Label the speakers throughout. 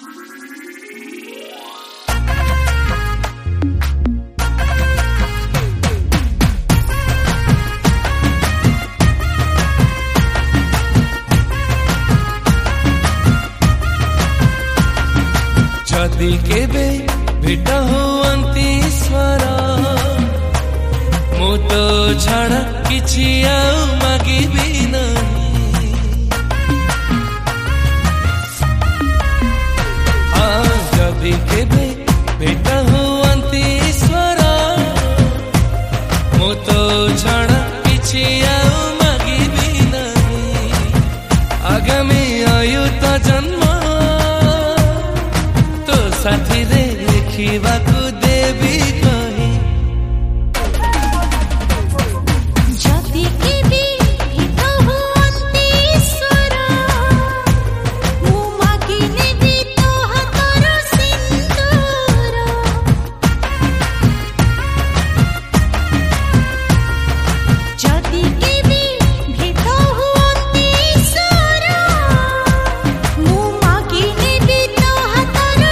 Speaker 1: जदि केबे भेट हुअन्ति ईश्वर मु तो छाड़ा किछि आउ मागिबि नहीं। जदि केबे भेट हुअन्ति ईश्वर मु तो छाड़ा किछि आउ मागिबि नहीं। आगामी आयु तो जन्म साथी रे लिखिबाकु देवी कही।
Speaker 2: जदि केबे भेट हुअन्ति ईश्वर मु मागि नेबि तो हातर सिन्दूर। जदि केबे भेट हुअन्ति ईश्वर मु मागि नेबि तो हातर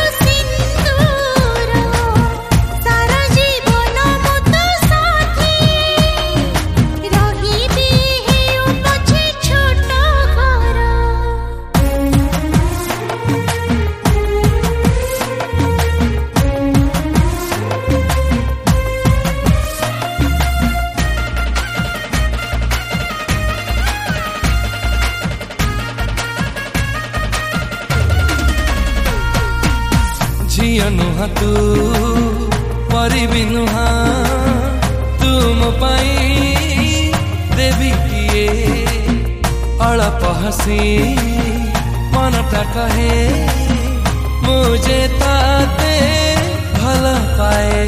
Speaker 2: सारा जीवन मत साथी रहिबी हेउ पछे छोट घर।
Speaker 1: झियो नुहा तू परिबि नुहा तुम पाई देवी किए अळप हसी मनटा कहे मुझे ताते भल पाए।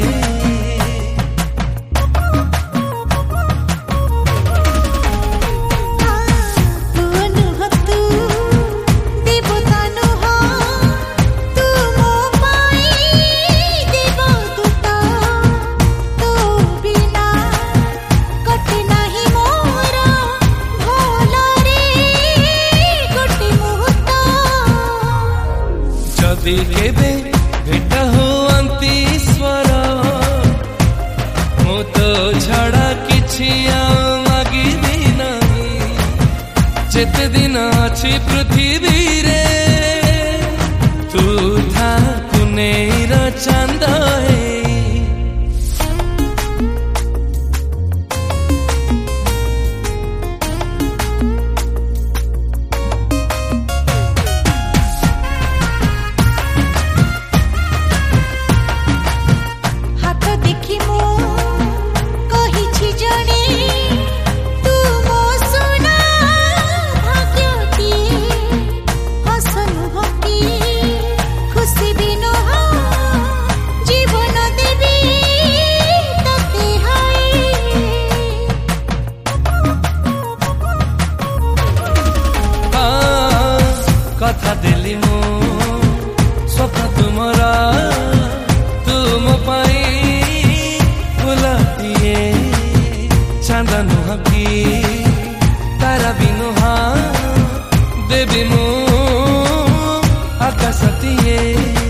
Speaker 1: जदि केबे भेट हुअन्ति ईश्वर मु तो छाड़ा किछि आउ मागिबि नहीं। जेते दिन अछि पृथ्वी रे तू था कुनेर चांद हे। कथा देली मु स्वप्न तुमरा तुम पाई बुलातिए चांद नुहा की तारा भी नुहा देवी मु आकाशतिए।